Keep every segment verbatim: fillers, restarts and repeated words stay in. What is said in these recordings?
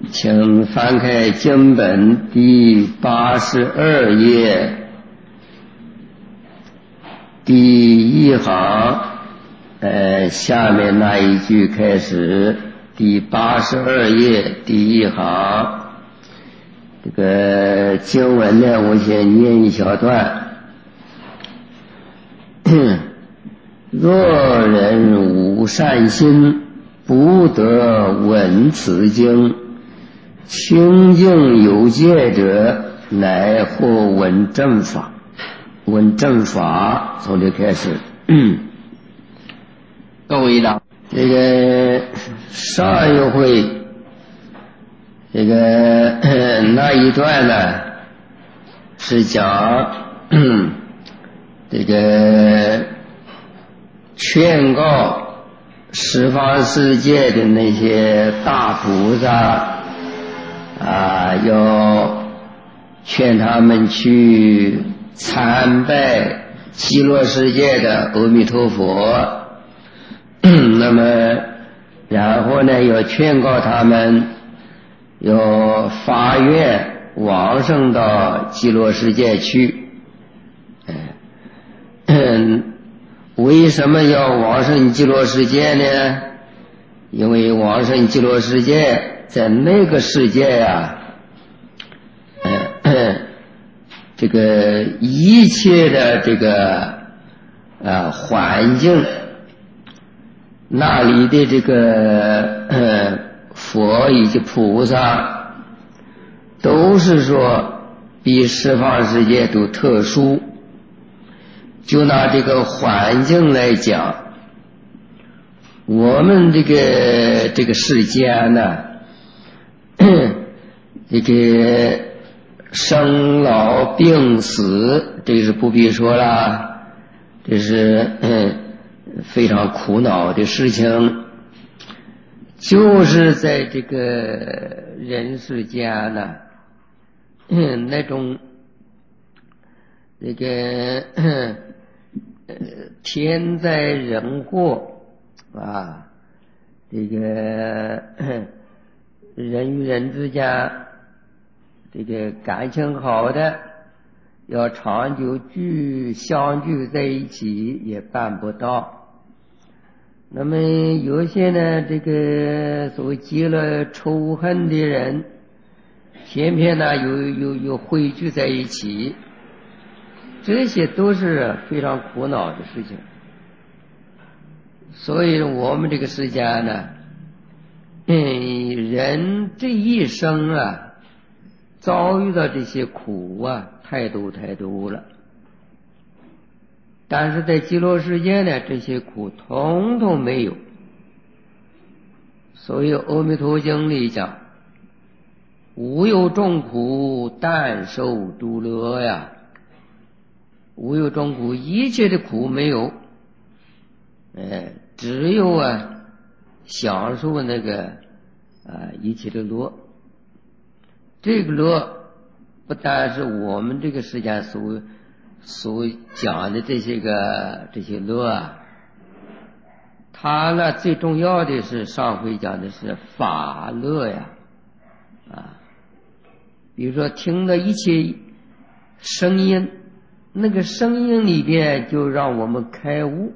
请翻开经本第八十二页第一行，呃，下面那一句开始，第八十二页第一行，这个经文呢，我先念一小段。若人无善心，不得闻此经，清净有戒者，乃获闻正法。闻正法从这开始。 各位长， 这个上一回这个那一段呢，是讲这个劝告十方世界的那些大菩萨啊，要劝他们去参拜极乐世界的阿弥陀佛，那么然后呢，要劝告他们要发愿往生到极乐世界去。嗯，为什么要往生极乐世界呢？因为往生极乐世界在那个世界呀、啊，这个一切的这个啊环境，那里的这个呃佛以及菩萨，都是说比十方世界都特殊。就拿这个环境来讲，我们这个这个世间呢，这个生老病死，这是不必说了，这是嗯非常苦恼的事情。就是在这个人世间呢，嗯那种这个呃天灾人祸啊，这个人与人之间这个感情好的，要长久聚相聚在一起也办不到。那么有些呢，这个所谓结了仇恨的人，偏偏呢又又又汇聚在一起，这些都是非常苦恼的事情。所以我们这个世界呢，嗯，人这一生啊，遭遇到这些苦啊，太多太多了。但是在极乐世界呢，这些苦统统没有。所以《阿弥陀经》里讲，无有众苦，但受诸乐呀。无有众苦，一切的苦没有，哎，只有啊享受那个啊一切的乐。这个乐不但是我们这个世界所所讲的这些个这些乐啊，它呢最重要的是上回讲的是法乐呀，啊，比如说听了一切声音，那个声音里边就让我们开悟，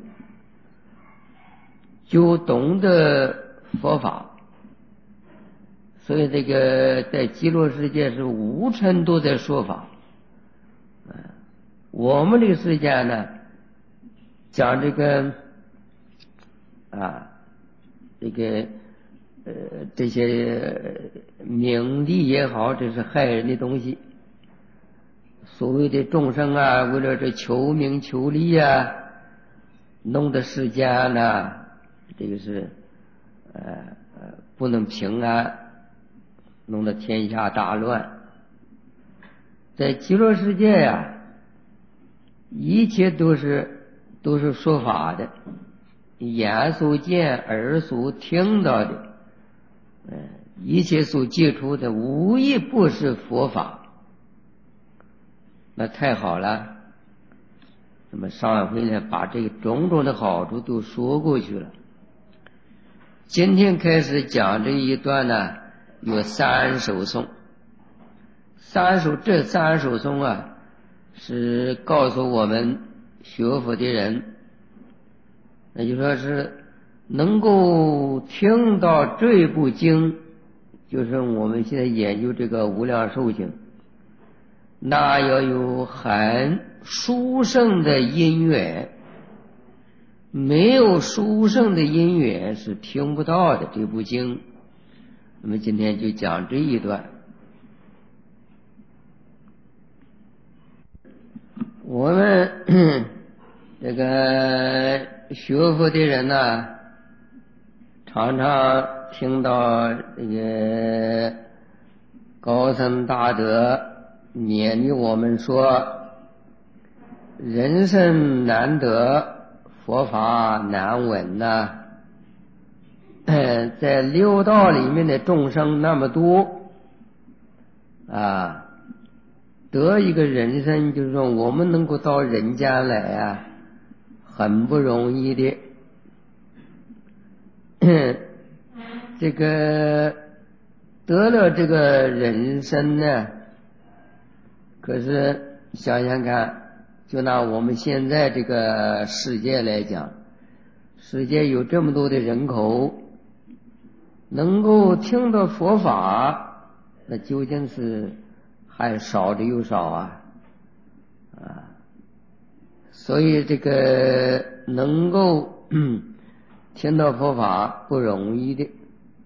就懂得佛法。所以这个在极乐世界是无尘都在说法。我们这个世界呢，讲这个啊，这个呃这些名利也好，这是害人的东西。所谓的众生啊，为了这求名求利啊，弄得世间呢，这个是呃呃不能平安，弄得天下大乱。在极乐世界呀、啊，一切都是都是说法的，眼所见，耳所听到的，嗯，一切所接触的，无一不是佛法。那太好了。那么上一回呢，把这个种种的好处都说过去了。今天开始讲这一段呢， 有三首颂。三首这三首颂啊，是告诉我们学佛的人，那就说是能够听到这部经，就是我们现在研究这个无量寿经，那要有很殊胜的因缘，没有殊胜的因缘是听不到的这部经。那么今天就讲这一段。我们这个学佛的人呢、啊，常常听到这个高僧大德勉励我们说，人生难得，佛法难闻呐、啊。在六道里面的众生那么多啊，得一个人生，就是说我们能够到人间来啊，很不容易的。这个得了这个人生呢，可是想想看，就拿我们现在这个世界来讲，世界有这么多的人口，能够听到佛法，那究竟是还少的又少啊啊！所以这个能够听到佛法不容易的。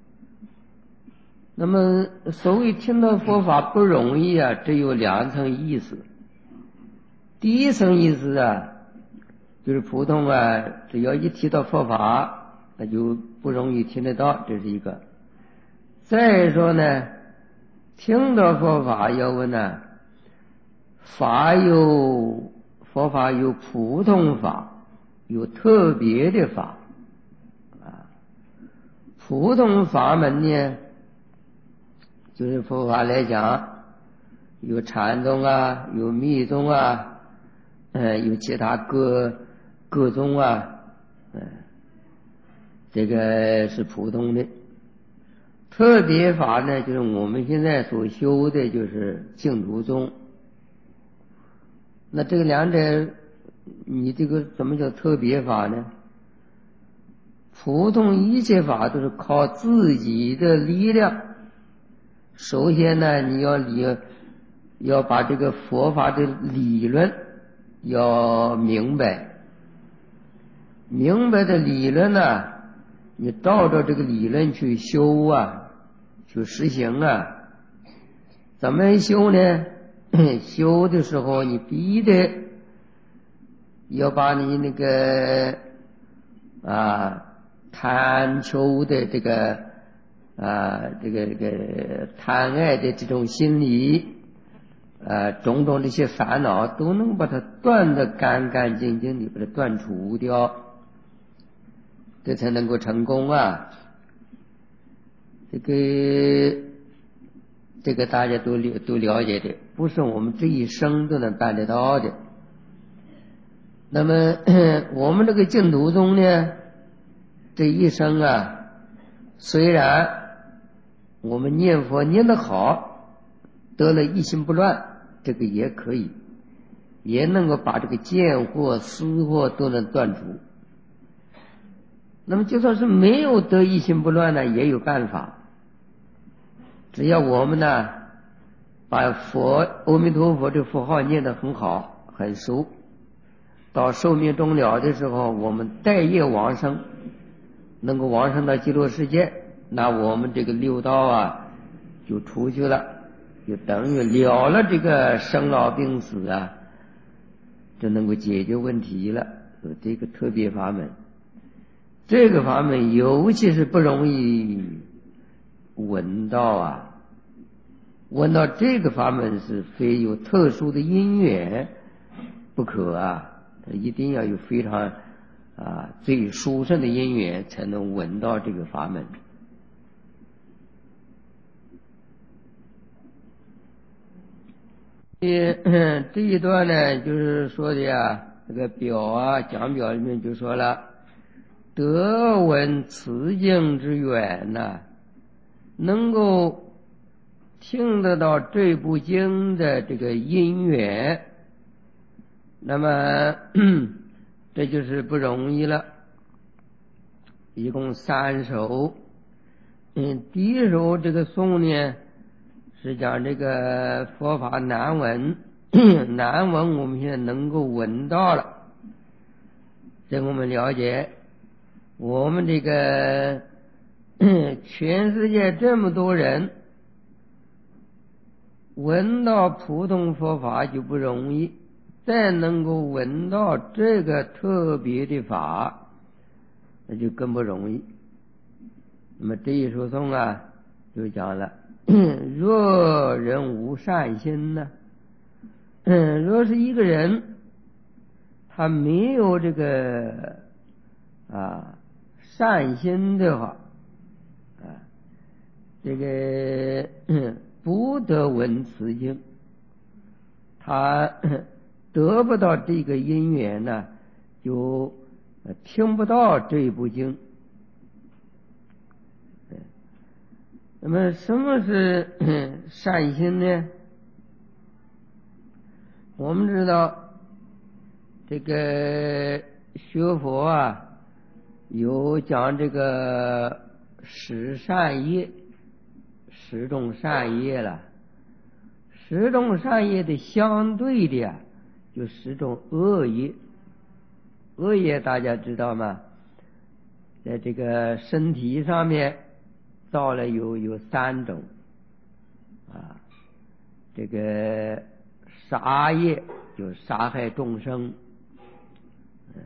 那么所谓听到佛法不容易啊，这有两层意思。第一层意思啊，就是普通啊，只要一提到佛法，那就不容易听得到，这是一个。再说呢，听到佛法要问呢，法有佛法有普通法，有特别的法啊。普通法门呢，就是佛法来讲，有禅宗啊，有密宗啊，呃，有其他各各宗啊，嗯、呃，这个是普通的。特别法呢，就是我们现在所修的，就是净土宗。那这个两者，你这个怎么叫特别法呢？普通一切法都是靠自己的力量。首先呢，你要理要把这个佛法的理论要明白，明白的理论呢，你照着这个理论去修啊，去实行啊。怎么修呢？修的时候你必须要把你那个啊贪求的这个啊这个这个贪爱的这种心理啊种种这些烦恼都能把它断得干干净净的，把它断除掉，这才能够成功啊。这个这个大家都了都了解的，不是我们这一生都能办得到的。那么我们这个净土宗呢，这一生啊，虽然我们念佛念得好，得了一心不乱，这个也可以，也能够把这个见惑思惑都能断除。那么就算是没有得一心不乱呢，也有办法。只要我们呢把佛阿弥陀佛这佛号念得很好很熟，到寿命终了的时候，我们带业往生，能够往生到极乐世界，那我们这个六道啊就出去了，就等于了了这个生老病死啊，就能够解决问题了。这个特别法门，这个法门尤其是不容易闻到啊，闻到这个法门是非有特殊的因缘不可啊，一定要有非常啊最殊胜的因缘才能闻到这个法门。这这一段呢，就是说的呀，这个表啊讲表里面就说了，得闻此经之缘呐、啊，能够听得到这部经的这个因缘，那么这就是不容易了。一共三首，嗯，第一首这个颂呢是讲这个佛法难闻，难闻我们现在能够闻到了，这我们了解。我们这个全世界这么多人闻到普通佛法就不容易，再能够闻到这个特别的法，那就更不容易。那么这一首颂啊就讲了，若人无善心呢，嗯，若是一个人他没有这个啊善心的话啊，这个不得闻此经，他得不到这个因缘呢，就听不到这部经。那么什么是善心呢？我们知道这个学佛啊有讲这个十善业，十种善业了，十种善业的相对的呀就十种恶业。恶业大家知道吗？在这个身体上面造了有有三种啊，这个杀业就杀害众生，嗯，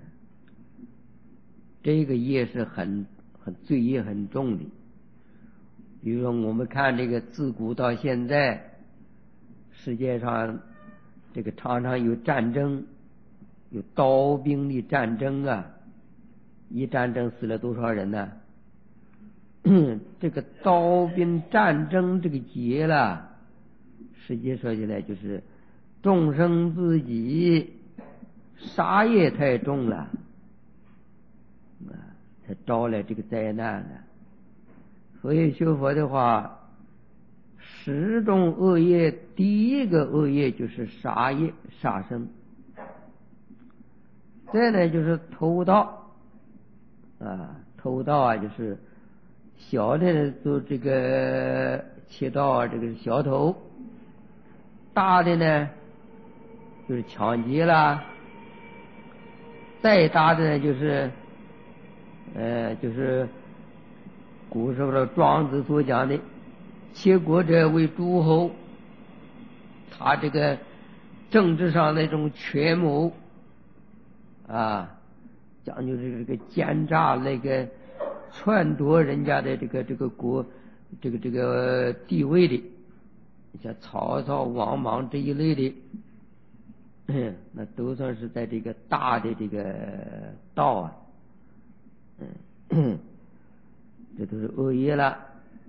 这个业是很很罪业很重的。比如说我们看这个自古到现在，世界上这个常常有战争，有刀兵的战争啊，一战争死了多少人呢？这个刀兵战争这个劫了，实际说起来就是众生自己杀业太重了啊，才招来这个灾难了。所以学佛的话，十种恶业，第一个恶业就是杀业，杀生。再呢就是偷盗啊，偷盗啊就是小的做这个窃盗啊，这个是小偷；大的呢就是抢劫啦；再大的呢就是呃就是古时候的庄子所讲的窃国者为诸侯，他这个政治上那种权谋啊，讲究这个奸诈，那个篡夺人家的这个这个国这个这个地位的，像曹操、王莽这一类的，那都算是在这个大的这个道啊，嗯，这都是恶业了。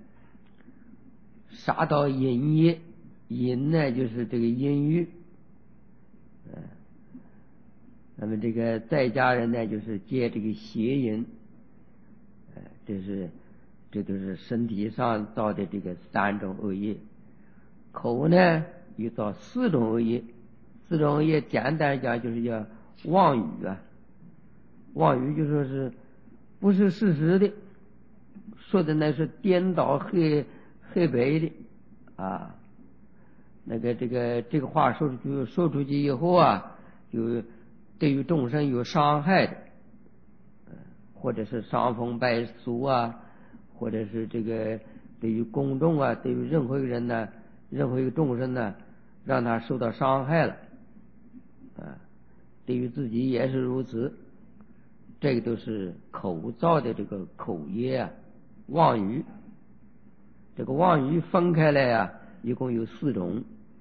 杀到淫业，淫呢就是这个淫欲，嗯，那么这个在家人呢就是借这个邪淫，呃，这是这都是身体上造的这个三种恶业。口呢又造四种恶业，四种恶业简单讲就是叫妄语啊，妄语就说是不是事实的，说的那是颠倒黑黑白的啊，那个这个这个话说出去说出去以后啊，就对于众生有伤害的，或者是伤风败俗啊，或者是这个对于公众啊，对于任何一个人呢，任何一个众生呢，让他受到伤害了啊，对于自己也是如此。这个都是口造的这个口业啊，妄语。这个妄语分开来啊，一共有四种。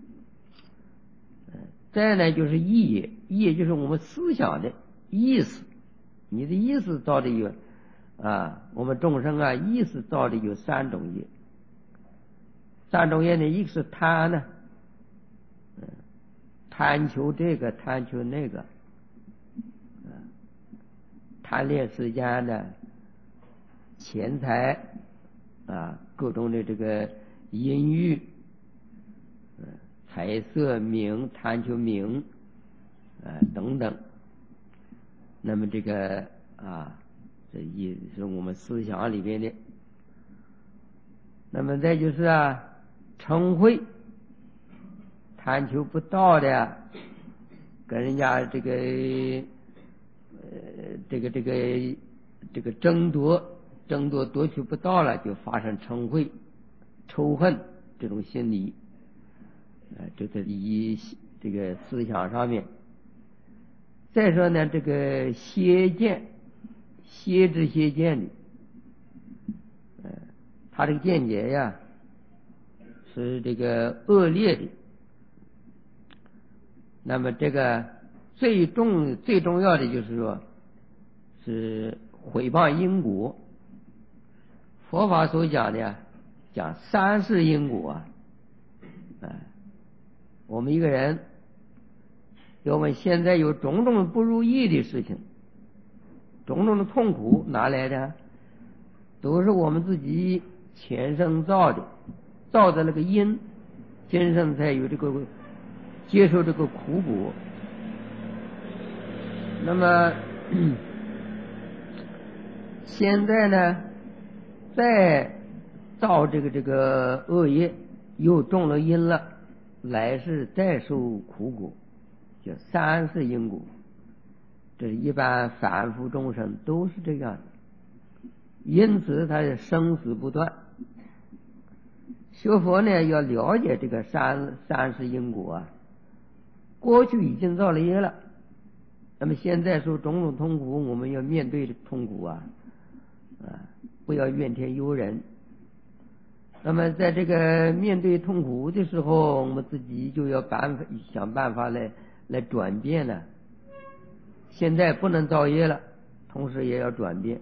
再呢就是意业，意业就是我们思想的意思，你的意思造的有啊，我们众生啊意思造的有三种业。三种业呢，一个是贪呢，嗯，贪求这个，贪求那个，贪恋世间的钱财啊，各种的这个淫欲财色名，贪求名啊等等。那么这个啊，这也是我们思想里边的。那么再就是啊，嗔恚，贪求不到的，跟人家这个呃这个这个这个争夺争夺夺取不到了，就发生嗔恚、仇恨这种心理。呃，这是以这个思想上面。再说呢，这个邪见，邪知邪见的，呃，他这个见解呀，是这个恶劣的。那么这个最重最重要的就是说，是毁谤因果。佛法所讲的呀，讲三世因果啊，啊，我们一个人，我们现在有种种不如意的事情，种种的痛苦，哪来的？都是我们自己前生造的，造的那个因，今生才有这个接受这个苦果。那么现在呢，再造这个这个恶业，又种了因了，来世再受苦果，叫三世因果。这是一般凡夫众生都是这样的，因此他是生死不断。学佛呢，要了解这个三三世因果啊，过去已经造了业了，那么现在受种种痛苦，我们要面对的痛苦啊，啊，不要怨天尤人。那么在这个面对痛苦的时候，我们自己就要办法想办法来来转变了。现在不能造业了，同时也要转变。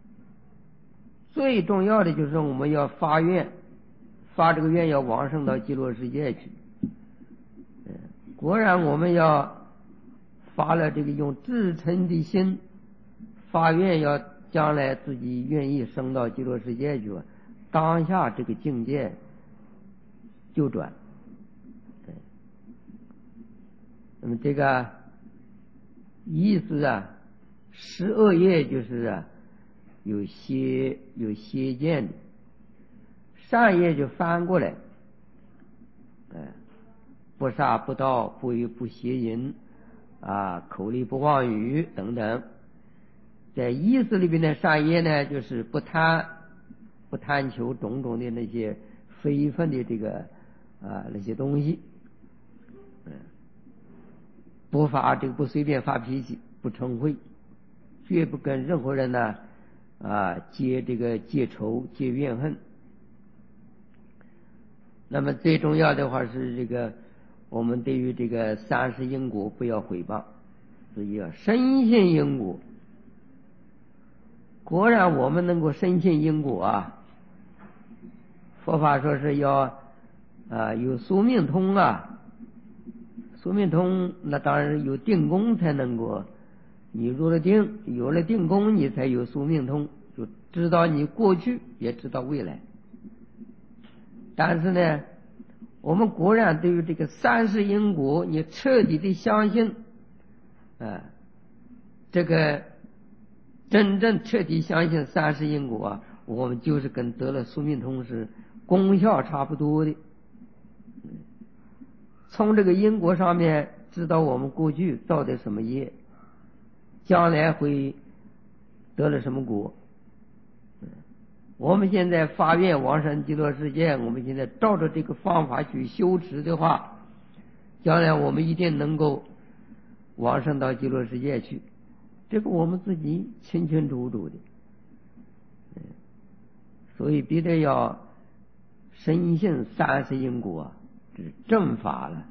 最重要的就是我们要发愿，发这个愿要往生到极乐世界去。果然我们要发了这个用至诚的心发愿，要将来自己愿意升到极乐世界去，当下这个境界就转。那么这个意思啊，十恶业就是啊有邪有邪见的，善业就翻过来，哎，不杀不盗不与不邪淫啊，口里不妄语等等。在意识里边的善业呢，就是不贪不贪求种种的那些非分的这个啊那些东西，嗯，不发这个不随便发脾气，不嗔恚，绝不跟任何人呢啊结这个结仇结怨恨。那么最重要的话是这个，我们对于这个三世因果不要毁谤，所以要深信因果。果然我们能够深信因果啊，佛法说是要啊有宿命通啊，宿命通那当然有定功才能够，你入了定，有了定功，你才有宿命通，就知道你过去也知道未来。但是呢，我们果然对于这个三世因果，你彻底的相信啊，这个真正彻底相信三世因果啊，我们就是跟得了宿命通是功效差不多的。从这个因果上面知道我们过去造的什么业，将来会得了什么果。我们现在发愿往生极乐世界，我们现在照着这个方法去修持的话，将来我们一定能够往生到极乐世界去，这个我们自己清清楚楚的。所以必须要深信三世因果，这是正法了。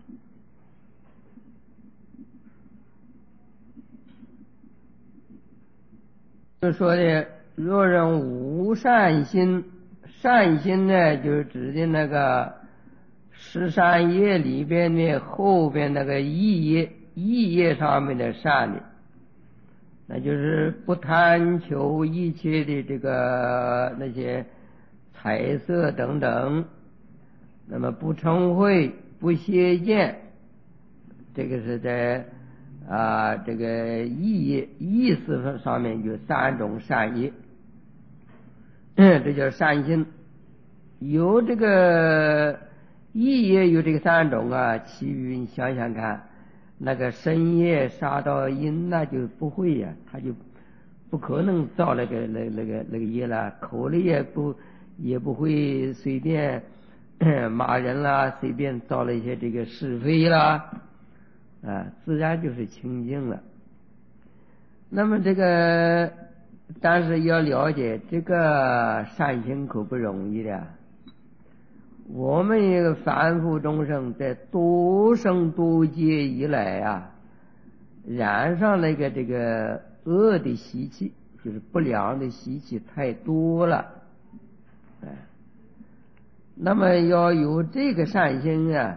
就说的若人无善心，善心呢就是指的那个十善业里边的后边那个义业，义业上面的善的，那就是不贪求一切的这个那些财色等等，那么不嗔恚， 不邪见，这个是在啊这个意意思上面有三种善业，这叫善心。有这个意业有这个三种啊，其余你想想看，那个身业杀到阴那就不会呀、啊，他就不可能造那个那那个那个业了，口里也不也不会随便骂人啦，随便造了一些这个是非啦，啊，自然就是清净了。那么这个，但是要了解这个善行可不容易的。我们一个凡夫众生在多生多劫以来啊，染上那个这个恶的习气，就是不良的习气太多了，哎，那么要有这个善心啊，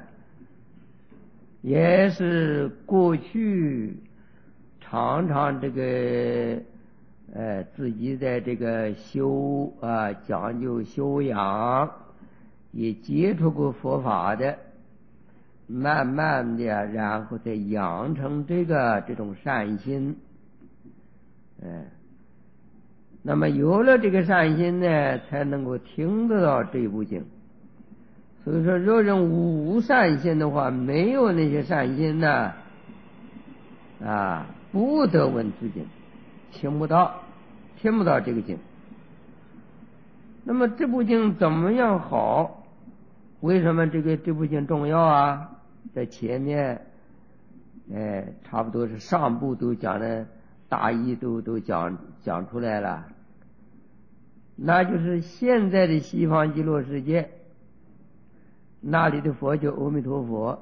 也是过去常常这个呃自己在这个修啊讲究修养，也接触过佛法的，慢慢的然后再养成这个这种善心，哎，那么有了这个善心呢，才能够听得到这部经。所以说，若人无善心的话，没有那些善心呢，啊，不得闻此经，听不到，听不到这个经。那么这部经怎么样好？为什么这个这部经重要啊？在前面，哎，差不多是上部都讲的大意都都讲讲出来了。那就是现在的西方极乐世界，那里的佛叫阿弥陀佛，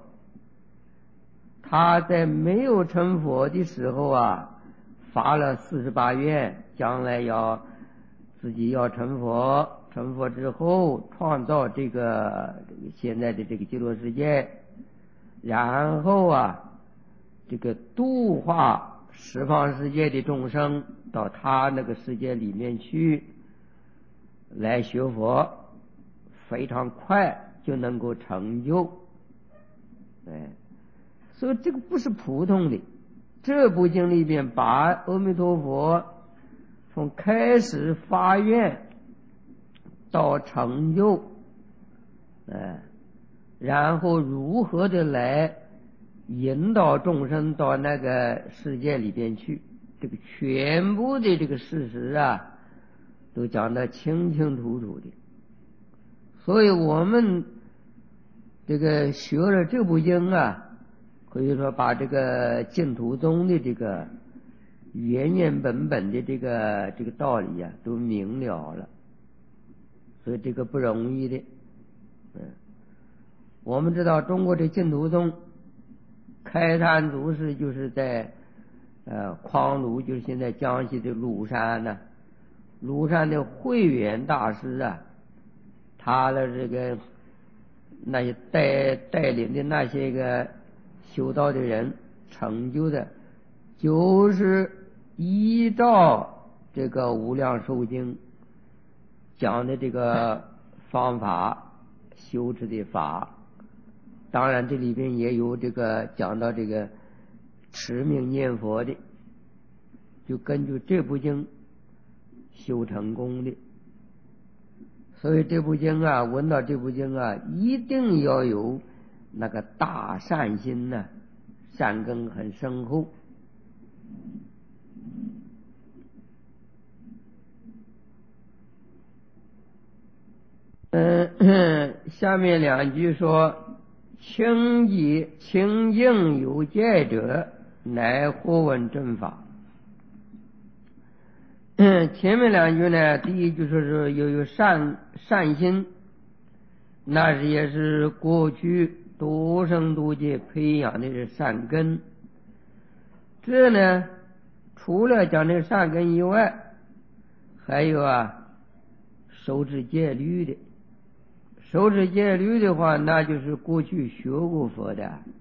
他在没有成佛的时候啊，发了四十八愿，将来要自己要成佛。成佛之后创造这个现在的这个极乐世界，然后啊这个度化十方世界的众生到他那个世界里面去来学佛，非常快就能够成就。哎，所以这个不是普通的，这部经里边把阿弥陀佛从开始发愿到成就，哎，然后如何的来引导众生到那个世界里边去，这个全部的这个事实啊，都讲得清清楚楚的。所以我们这个学了这部经啊，可以说把这个净土宗的这个原原本本的这个这个道理啊，都明了了。所以这个不容易的。嗯，我们知道中国这净土宗开坛祖师就是在呃匡庐，就是现在江西的庐山呢、啊，庐山的慧远大师啊，他的这个那些带带领的那些个修道的人成就的，就是依照这个无量寿经讲的这个方法修持的法。当然这里边也有这个讲到这个持名念佛的，就根据这部经修成功的。所以这部经啊，闻到这部经啊，一定要有那个大善心呢、啊，善根很深厚。嗯，下面两句说：清洁清净有戒者，乃或闻正法。嗯，前面两句呢，第一句说是有有善善心，那是也是过去多生多劫培养的是善根。这呢，除了讲这个善根以外，还有啊，守持戒律的。守持戒律的话，那就是过去学过佛的啊。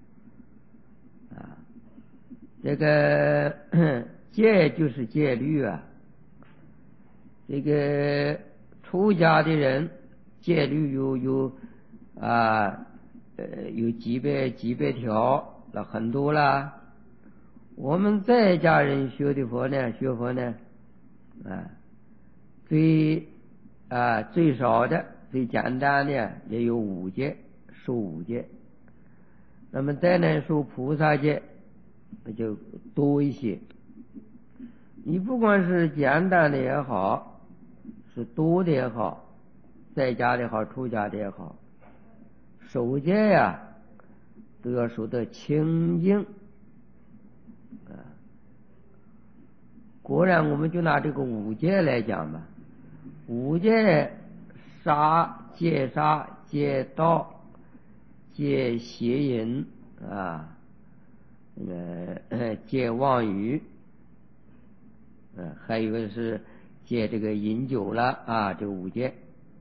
这个戒就是戒律啊。这个出家的人戒律有有啊呃有几百几百条，那很多啦。我们在家人学的佛呢，学佛呢，啊，最啊最少的、最简单的也有五戒，受五戒。那么再呢，受菩萨戒，那就多一些。你不管是简单的也好，是多的也好，在家的也好，出家的也好，守戒呀，都要守得清净。啊，果然，我们就拿这个五戒来讲吧。五戒：杀、戒杀、戒盗、戒邪淫啊，那个戒妄语，嗯，还有一个是戒这个饮酒了啊，这个五戒。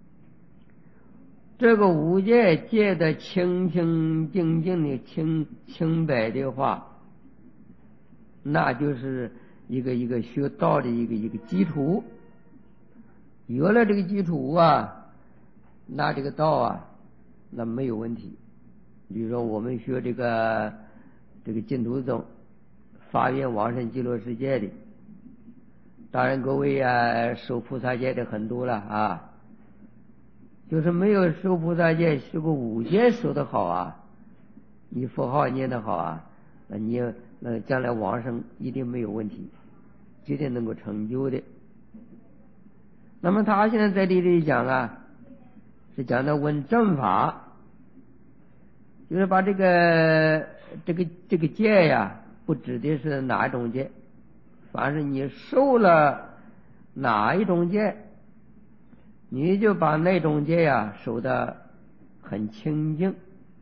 这个五戒戒的清清净净的、清清白的话，那就是一个一个学道的一个一个基础。有了这个基础啊，那这个道啊，那没有问题。比如说我们学这个这个净土宗发愿往生极乐世界的，当然各位啊受菩萨戒的很多了啊，就是没有受菩萨戒，修个五戒修得好啊，你佛号念得好啊，那你那将来往生一定没有问题，绝对能够成就的。那么他现在在这里讲啊，是讲的问正法，就是把这个这个这个戒呀，不指的是哪一种戒，凡是你受了哪一种戒，你就把那种戒呀守得很清净。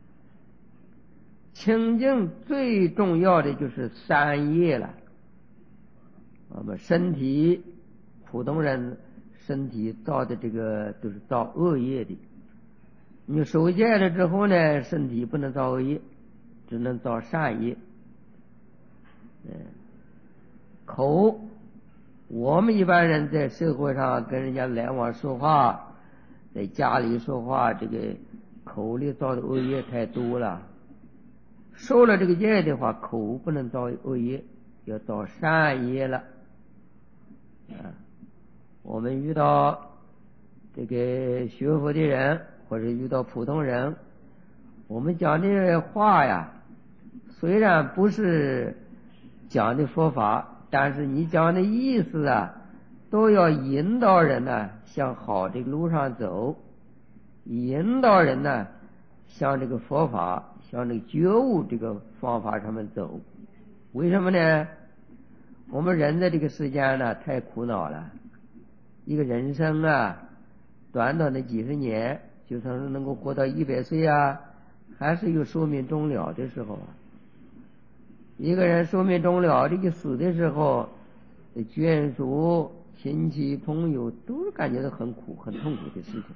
清净最重要的就是三业了。我们身体，普通人身体造的这个都是造恶业的。你守戒了之后呢，身体不能造恶业，只能造善业。嗯，口，我们一般人在社会上跟人家来往说话，在家里说话，这个口里造的恶业太多了。受了这个戒的话，口不能造恶业，要造善业了。啊，我们遇到这个学佛的人，或者遇到普通人，我们讲的话呀，虽然不是讲的佛法，但是你讲的意思啊，都要引导人呢向好的路上走，引导人呢向这个佛法，向这个觉悟这个方法上面走。为什么呢？我们人的这个时间呢太苦恼了，一个人生啊，短短的几十年，就算是能够活到一百岁啊，还是有寿命终了的时候啊。一个人寿命终了，这个死的时候，眷属、亲戚、朋友都感觉到很苦、很痛苦的事情。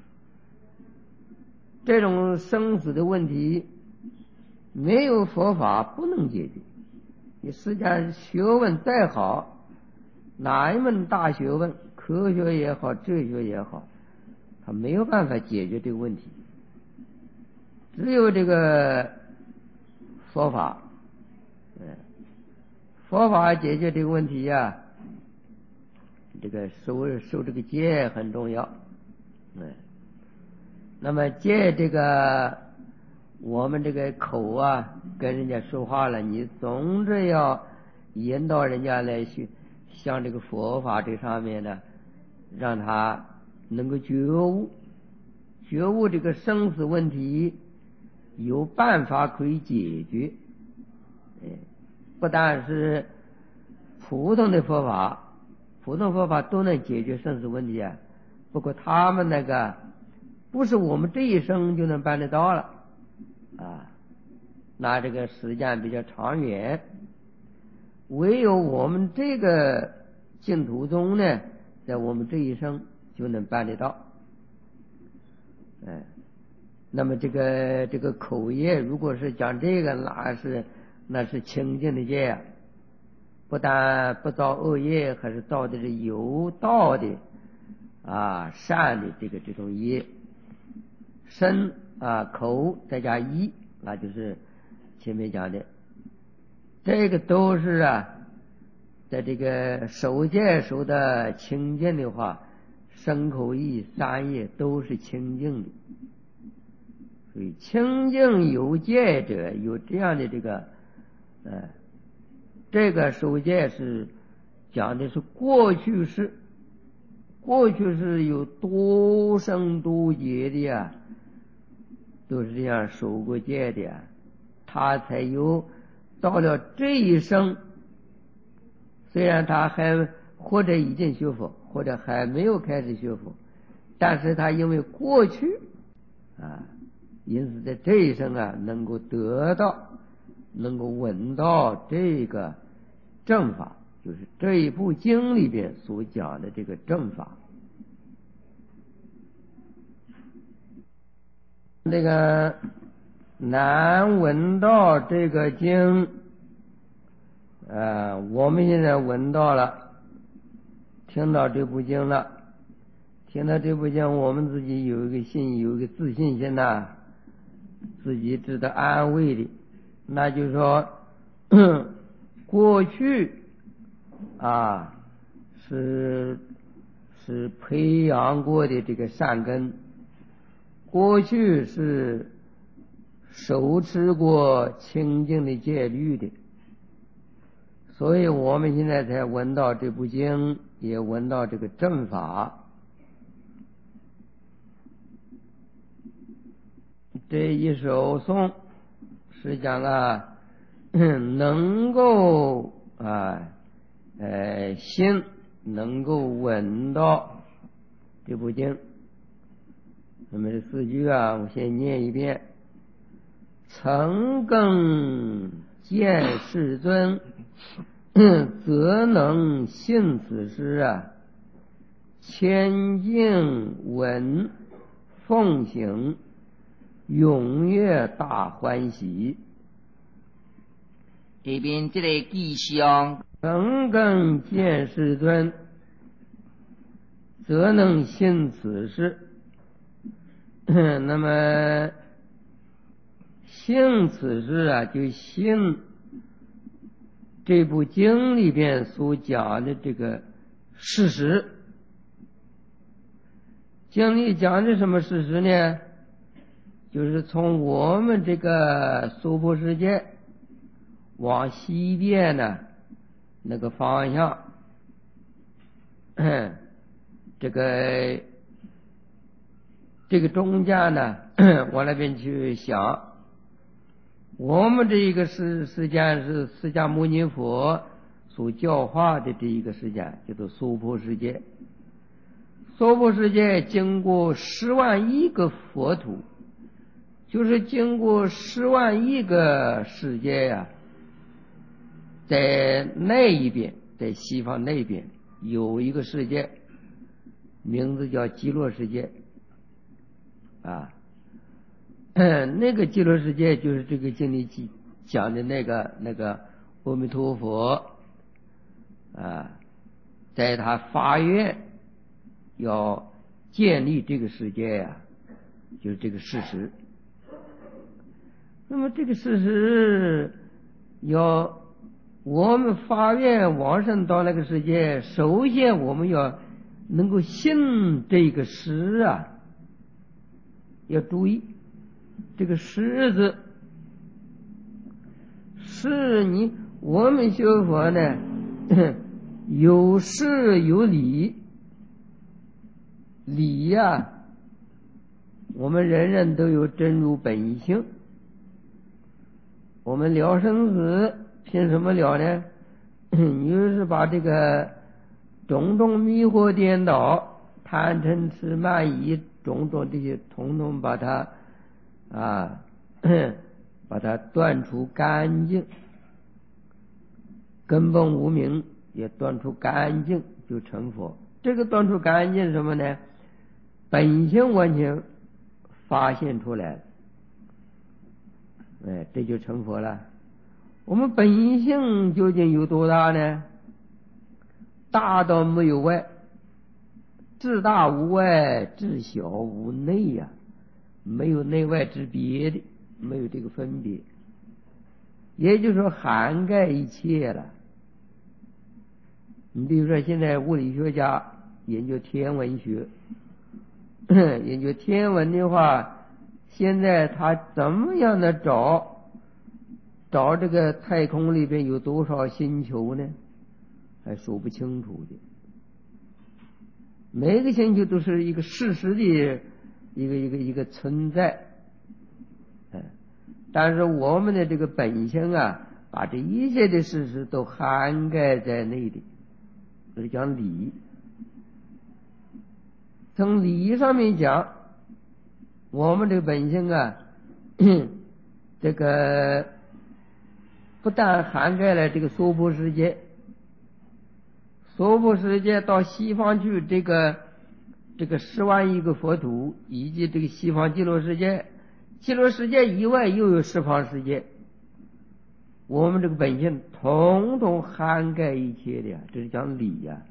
这种生死的问题，没有佛法不能解决。你实际上学问再好，哪一门大学问，科学也好，哲学也好，它没有办法解决这个问题。只有这个佛法，嗯，佛法解决这个问题呀、啊，这个受受这个戒很重要，嗯。那么戒这个，我们这个口啊，跟人家说话了，你总是要引导人家来去向这个佛法这上面呢，让他能够觉悟，觉悟这个生死问题有办法可以解决。不但是普通的佛法，普通佛法都能解决生死问题啊，不过他们那个不是我们这一生就能办得到了啊，那这个时间比较长远，唯有我们这个净土宗呢，在我们这一生就能办得到。哎，那么这个这个口业，如果是讲这个，那是那是清净的戒啊，不但不造恶业，还是造的是有道的啊善的这个这种业。身啊口再加意那就是前面讲的，这个都是啊，在这个守戒守的清净的话，身口意三业都是清净的。所以清净有戒者有这样的这个呃，这个守戒是讲的是过去式，过去是有多生多劫的呀，都是这样守过戒的呀，他才有到了这一生，虽然他还或者已经学佛，或者还没有开始学佛，但是他因为过去啊，因此在这一生啊，能够得到，能够闻到这个正法，就是这一部经里边所讲的这个正法。这个难闻到这个经，呃，我们现在闻到了，听到这部经了，听到这部经，我们自己有一个信，有一个自信心呐、啊，自己值得安慰的。那就是说，过去啊是是培养过的这个善根，过去是手持过清净的戒律的，所以我们现在才闻到这部经，也闻到这个正法。这一首颂是讲啊，能够啊呃心能够闻到这部经。那么这四句啊，我先念一遍：曾更见世尊，则能信此诗啊，千敬闻奉行，踊跃大欢喜。 这边这个吉祥， 曾更见世尊，则能信此诗。那么信此诗啊，就信这部经里边所讲的这个事实。经里讲的什么事实呢？就是从我们这个娑婆世界往西边呢那个方向，这个这个中间呢往那边去想，我们这一个时时间是释迦牟尼佛所教化的这一个时间，叫做娑婆世界。娑婆世界经过十万亿个佛土，就是经过十万亿个世界呀、啊，在那一边，在西方那边有一个世界，名字叫极乐世界啊。那个极乐世界就是这个经里讲的那个那个阿弥陀佛啊，在他发愿要建立这个世界呀、啊，就是这个事实。那么这个事实要我们发愿往生到那个世界，首先我们要能够信这个实啊，要注意这个实字，是你我们学佛呢，有事有理，理呀、啊，我们人人都有真如本性。我们了生死凭什么了呢？你就是把这个种种迷惑颠倒、贪嗔痴慢疑种种这些统统把它啊把它断除干净，根本无明也断除干净，就成佛。这个断除干净是什么呢？本性完全发现出来，哎，这就成佛了。我们本性究竟有多大呢？大到没有外，至大无外，至小无内呀、啊，没有内外之别的。 没有这个分别，也就是说涵盖一切了。你比如说现在物理学家研究天文学，研究天文的话，现在他怎么样的找找这个太空里边有多少星球呢？还说不清楚的。每个星球都是一个事实的一个一个一个存在，但是我们的这个本性啊，把这一切的事实都涵盖在内里，这讲理。从理上面讲，我们这个本性啊，这个不但涵盖了这个娑婆世界，娑婆世界到西方去，这个这个十万亿个佛土，以及这个西方极乐世界，极乐世界以外又有十方世界，我们这个本性统统涵盖一切的呀，这是讲理呀。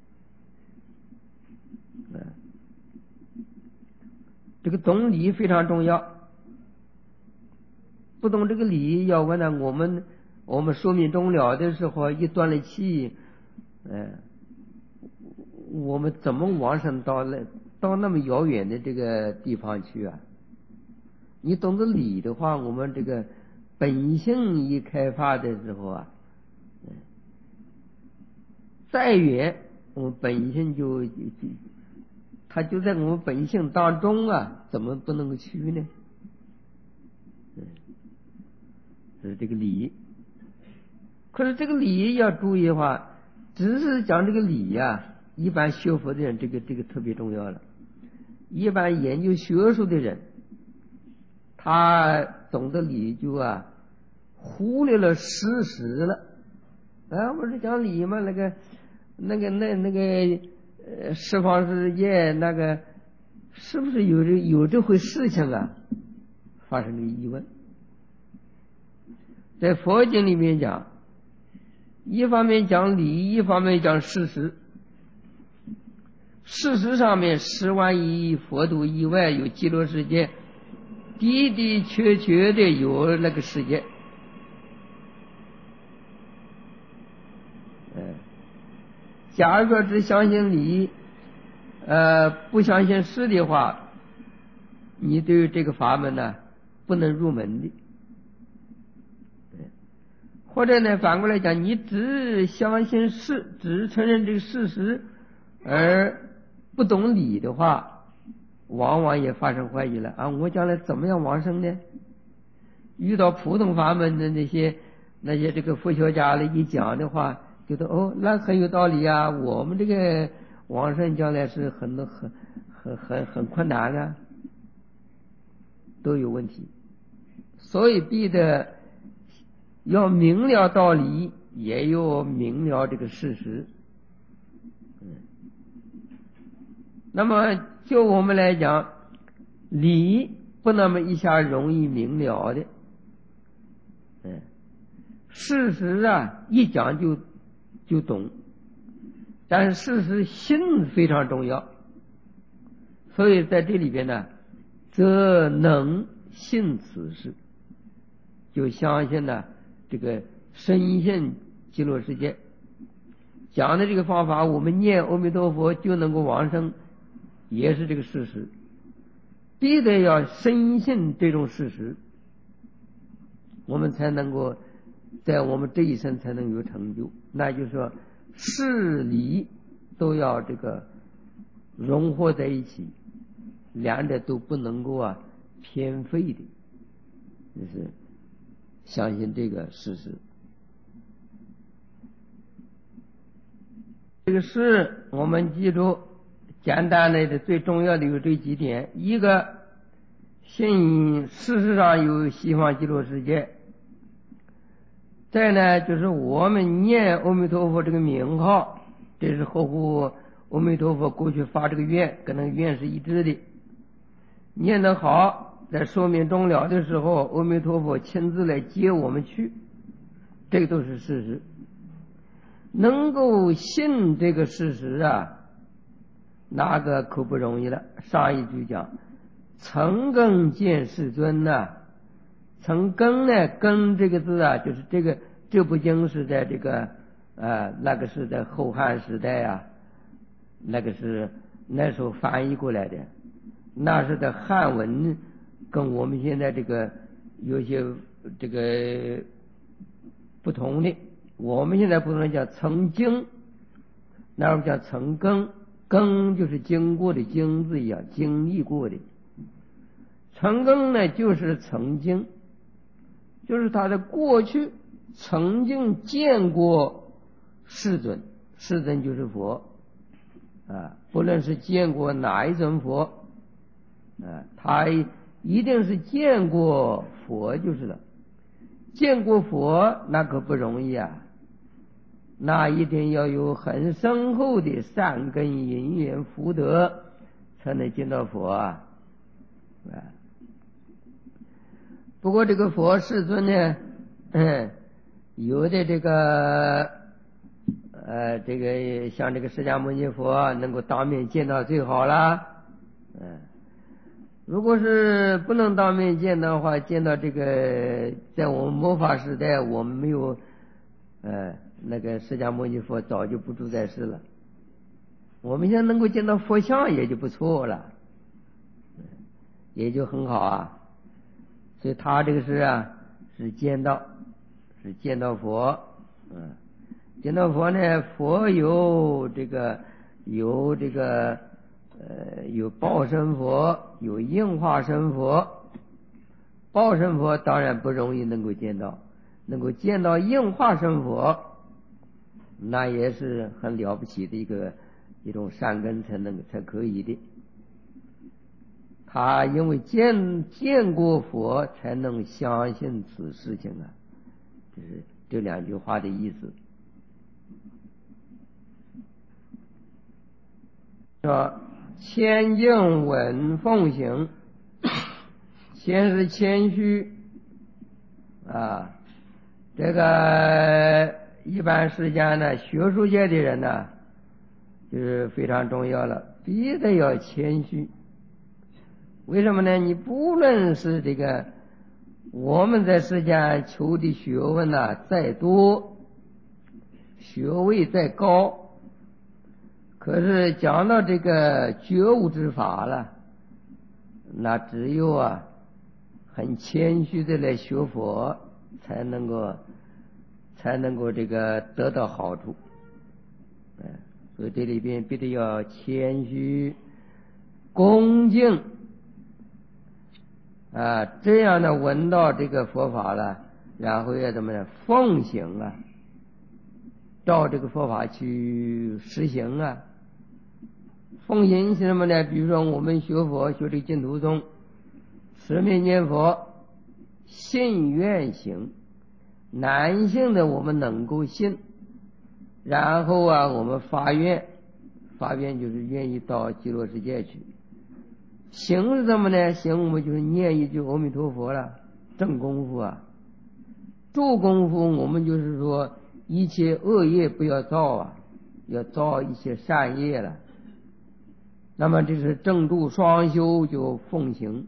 这个懂理非常重要，不懂这个理，要问呢，我们我们寿命终了的时候，一断了气，哎，我们怎么往上到那到那么遥远的这个地方去啊？你懂得理的话，我们这个本性一开发的时候啊，再远，我们本性就就它就在我们本性当中啊，怎么不能够去呢？这是这个理。可是这个理要注意的话，只是讲这个理呀、啊，一般学佛的人，这个这个特别重要了。一般研究学术的人，他懂得理就啊，忽略了事实了。啊，不是讲理吗？那个那个那那个呃，十方世界那个是不是有这有这回事情啊？发生这个疑问。在佛经里面讲，一方面讲理，一方面讲事实。事实上面十万亿佛土以外有极乐世界，的的确确的有那个世界。假如说只相信理，呃，不相信事的话，你对于这个法门呢，不能入门的。或者呢，反过来讲，你只相信事，只承认这个事实，而不懂理的话，往往也发生怀疑了啊！我将来怎么样往生呢？遇到普通法门的那些那些这个佛学家的一讲的话，觉得哦，那很有道理啊！我们这个往生将来是很很很很很困难的，都有问题，所以逼得要明了道理，也要明了这个事实。那么就我们来讲，理不那么一下容易明了的，嗯，事实啊一讲就就懂，但是事实信非常重要，所以在这里边呢，则能信此事，就相信呢这个深信极乐世界讲的这个方法，我们念阿弥陀佛就能够往生，也是这个事实，必得要深信这种事实，我们才能够在我们这一生才能有成就。那就是说事理都要这个融合在一起，两者都不能够啊偏废的，就是相信这个事实。这个事我们记住，简单的最重要的有这几点：一个，信事实上有西方极乐世界；再呢，就是我们念阿弥陀佛这个名号，这是合乎阿弥陀佛过去发这个愿，跟那个愿是一致的。念得好，在寿命终了的时候，阿弥陀佛亲自来接我们去，这个都是事实。能够信这个事实啊，那个可不容易了。上一句讲，曾更见世尊呐、啊， 成根呢，根这个字啊，就是这个这部经是在这个啊，那个是在后汉时代啊，那个是那时候翻译过来的，那是在汉文跟我们现在这个有些这个不同的。我们现在不能叫成经，那我们叫成根，根就是经过的经字一样，经历过的。成根呢就是曾经，就是他的过去曾经见过世尊，世尊就是佛啊，不论是见过哪一尊佛啊，他一定是见过佛就是了。见过佛那可不容易啊，那一定要有很深厚的善根因缘福德才能见到佛啊。不过这个佛世尊呢，嗯，有的这个呃，这个像这个释迦牟尼佛能够当面见到最好啦，嗯，如果是不能当面见到的话，见到这个在我们末法时代，我们没有呃那个释迦牟尼佛早就不住在世了，我们现在能够见到佛像也就不错了，也就很好啊。所以他这个是啊，是见到，是见到佛，嗯，见到佛呢，佛有这个有这个呃有报身佛，有应化身佛。报身佛当然不容易能够见到，能够见到应化身佛，那也是很了不起的一个一种善根才能才可以的。他因为见见过佛，才能相信此事情啊，这是这两句话的意思。说谦敬稳奉行，先是谦虚啊，这个一般时间呢，学术界的人呢，就是非常重要了，必须要谦虚。为什么呢？你不论是这个我们在世间求的学问呢、啊、再多，学位再高，可是讲到这个觉悟之法了，那只有啊很谦虚的来学佛，才能够才能够这个得到好处。嗯，所以这里边必须要谦虚恭敬啊，这样呢闻到这个佛法了，然后要怎么样奉行啊，照这个佛法去实行啊。奉行是什么呢？比如说我们学佛学这净土宗，持名念佛，信愿行，男性的我们能够信，然后啊我们发愿，发愿就是愿意到极乐世界去。行是什么呢？行我们就是念一句阿弥陀佛了，正功夫啊。助功夫我们就是说一切恶业不要造啊，要造一些善业了。那么这是正助双修就奉行，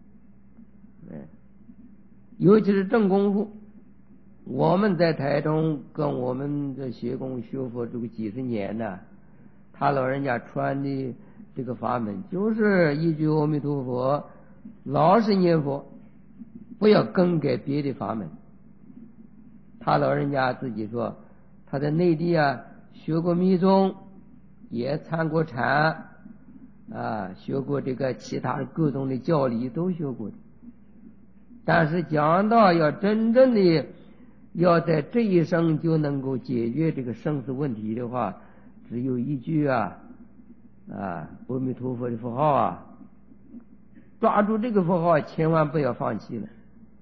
尤其是正功夫。我们在台中跟我们的学工学佛这个几十年呢，他老人家传的这个法门就是一句阿弥陀佛，老实念佛，不要更改别的法门。他老人家自己说，他在内地啊学过密宗，也参过禅啊，学过这个其他的各种的教理都学过的，但是讲到要真正的要在这一生就能够解决这个生死问题的话，只有一句啊啊阿弥陀佛的佛号啊，抓住这个佛号，千万不要放弃了。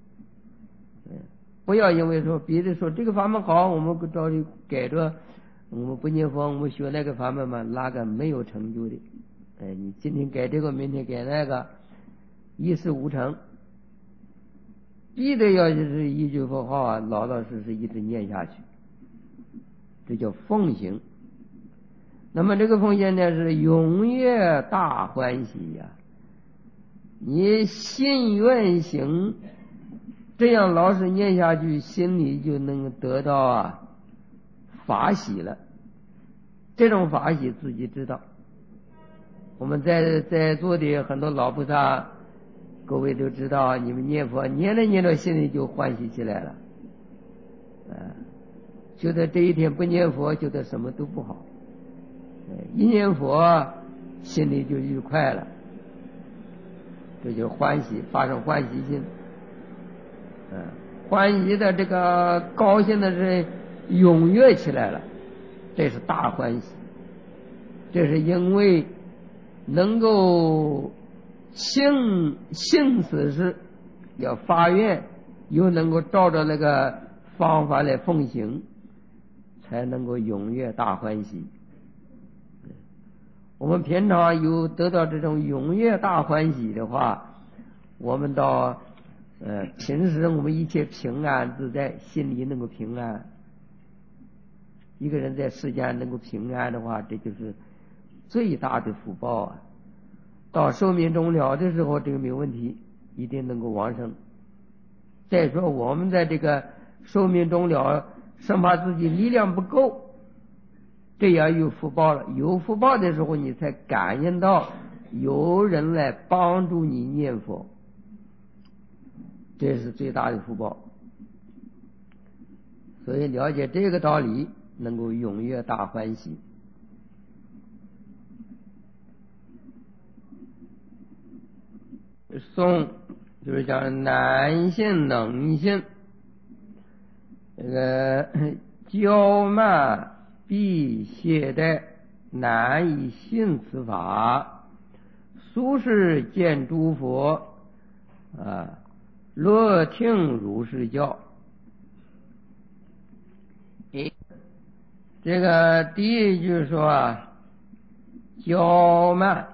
不要因为说别人说这个法门好，我们照着改着，我们不念佛，我们学那个法门嘛，那个没有成就的。哎，你今天改这个，明天改那个，一事无成。必得要就是一句佛号啊，老老实实一直念下去，这叫奉行。那么这个奉行呢是永越大欢喜呀、啊！你信愿行， 这样老是念下去，心里就能得到啊法喜了。这种法喜自己知道。我们在在座的很多老菩萨，各位都知道，你们念佛念着念着，心里就欢喜起来了。啊，觉得这一天不念佛，觉得什么都不好。一念佛，心里就愉快了，这就欢喜，发生欢喜心。嗯，欢喜的这个高兴的是踊跃起来了，这是大欢喜。这是因为能够信信此事，要发愿，又能够照着那个方法来奉行，才能够踊跃大欢喜。我们平常有得到这种踊跃大欢喜的话，我们到呃平时我们一切平安自在，心里能够平安。一个人在世间能够平安的话，这就是最大的福报啊！到寿命终了的时候，这个没有问题，一定能够往生。再说我们在这个寿命终了，生怕自己力量不够，这样有福报了。有福报的时候，你才感应到有人来帮助你念佛，这是最大的福报。所以了解这个道理，能够踊跃大欢喜。颂就是讲难信能信，这个骄慢必懈怠，难以信此法。苏轼见诸佛啊，乐听如是教。这个第一句说啊，骄慢，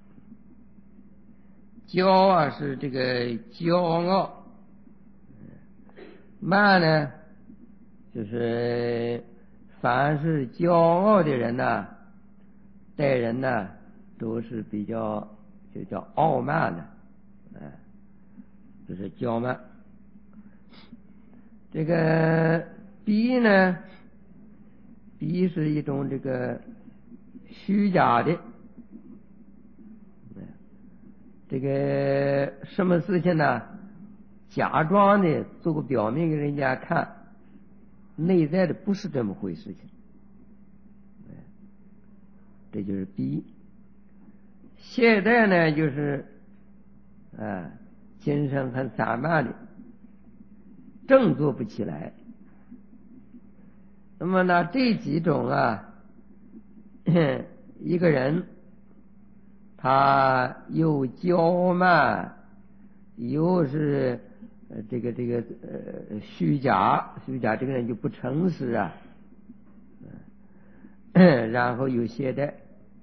骄啊是这个骄傲，慢呢就是凡是骄傲的人呢，待人呢都是比较就叫傲慢的，哎，就是骄慢。这个逼呢，逼是一种这个虚假的，这个什么事情呢？假装的做个表面给人家看，内在的不是这么回事情，这就是逼。懈怠呢，就是啊，精神很散漫的，振作不起来。那么呢，这几种啊，一个人他又骄慢，又是呃这个这个呃虚假，虚假这个人就不诚实啊，然后又懈怠，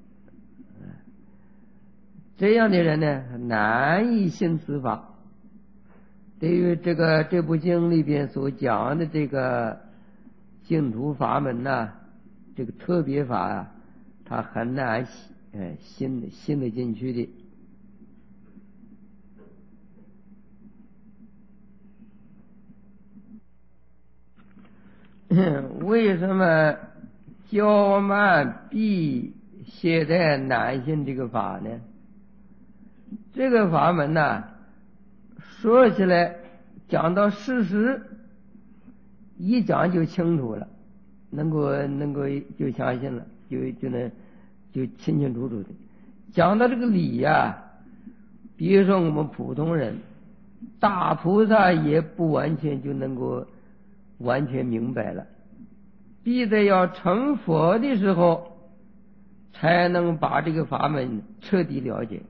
这样的人呢，难以信此法。对于这个这部经里边所讲的这个净土法门呐、啊，这个特别法啊，他很难哎信信得进去的。为什么骄慢必懈怠难信这个法呢？这个法门呢、啊，说起来讲到事实，一讲就清楚了，能够能够就相信了，就就能就清清楚楚的讲到这个理呀、啊。比如说我们普通人，大菩萨也不完全就能够完全明白了，必得要成佛的时候，才能把这个法门彻底了解。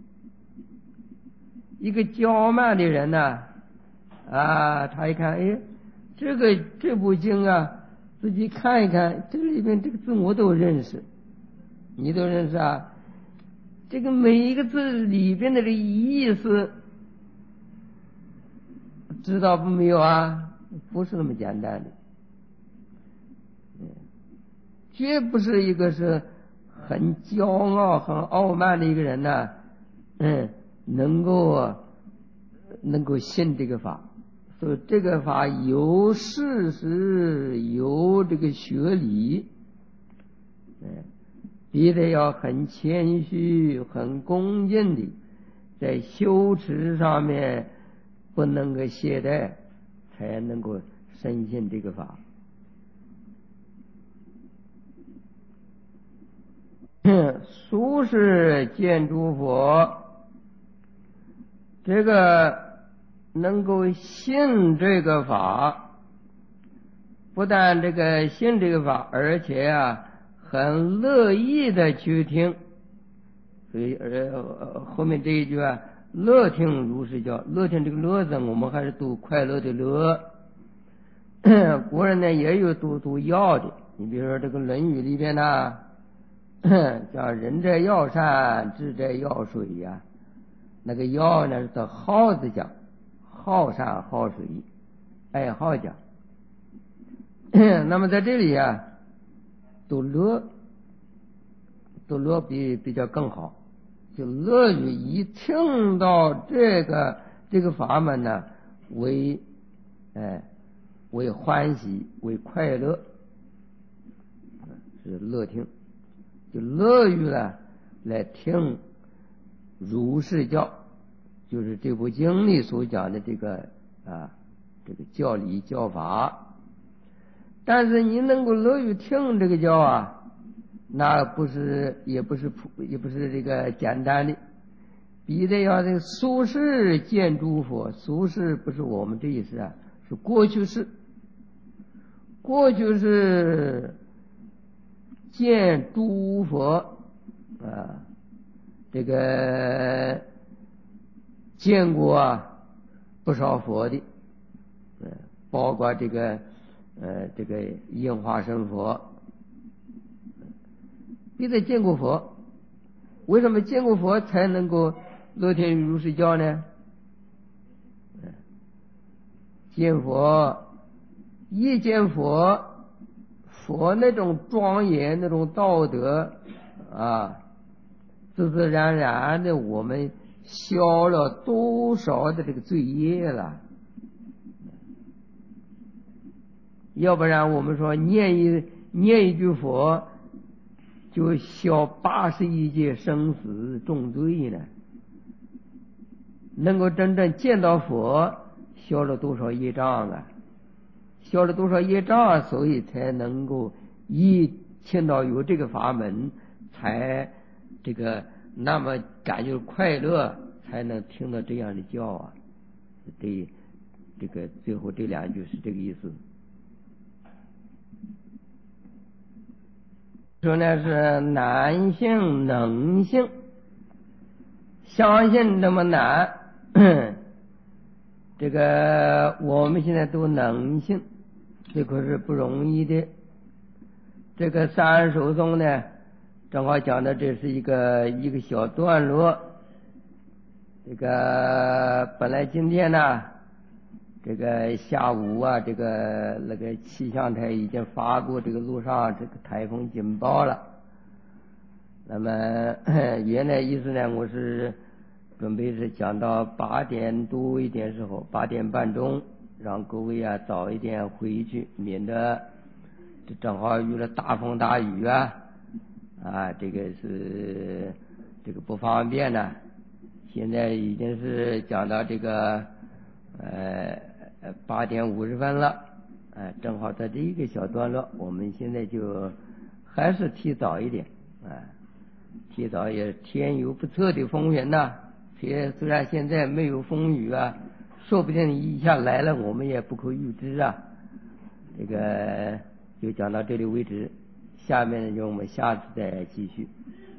一个骄慢的人呢、啊，啊，他一看，哎，这个这部经啊，自己看一看，这里面这个字我都认识，你都认识啊？这个每一个字里边的这个意思，知道不没有啊？不是那么简单的，绝不是一个是很骄傲、很傲慢的一个人呢、啊，嗯。能够能够信这个法， 所以这个法有事实，有这个学理，嗯，必得要很谦虚、很恭敬的，在修持上面不能够懈怠，才能够深信这个法。苏轼见诸佛，这个能够信这个法，不但这个信这个法，而且啊很乐意的去听。所以呃后面这一句啊，乐听如是教，乐听这个乐字我们还是读快乐的乐。古人呢也有读读药的，你比如说这个论语里边呢，叫人在药膳，智在药水呀、啊。那个药呢是到好字讲，好膳好水，爱好讲。那么在这里啊，读乐，读乐比比较更好，就乐于一听到这个这个法门呢，为哎为欢喜，为快乐，是乐听，就乐于呢来听如是教，就是这部经里所讲的这个啊这个教理教法。但是你能够乐于听这个教啊，那不是也不是也不是这个简单的，必得要这个苏轼见诸佛。苏轼不是我们这一世啊，是过去式。过去是见诸佛啊，这个见过啊不少佛的，嗯，包括这个呃这个应化身佛，必得见过佛。为什么见过佛才能够乐听如是教呢？见佛，一见佛，佛那种庄严，那种道德啊，自自然然的我们消了多少的这个罪业了。要不然我们说念一念一句佛就消八十一劫生死重罪呢，能够真正见到佛消了多少业障啊，消了多少业障，所以才能够一听到有这个法门，才这个那么感觉快乐，才能听到这样的教啊。对，这个最后这两句是这个意思。说呢是难信能信，相信那么难，这个我们现在都能信，这可是不容易的。这个三首颂呢，正好讲的这是一个一个小段落。这个本来今天呢，这个下午啊，这个那个气象台已经发过这个路上这个台风警报了。那么原来意思呢，我是准备是讲到八点多一点时候，八点半钟，让各位啊早一点回去，免得这正好遇了大风大雨啊，啊，这个是这个不方便呢。现在已经是讲到这个呃八点五十分了，啊，正好在这一个小段落，我们现在就还是提早一点啊，提早也天有不测的风云呐。天虽然现在没有风雨啊，说不定一下来了，我们也不可预知啊。这个就讲到这里为止，下面呢就我们下次再继续。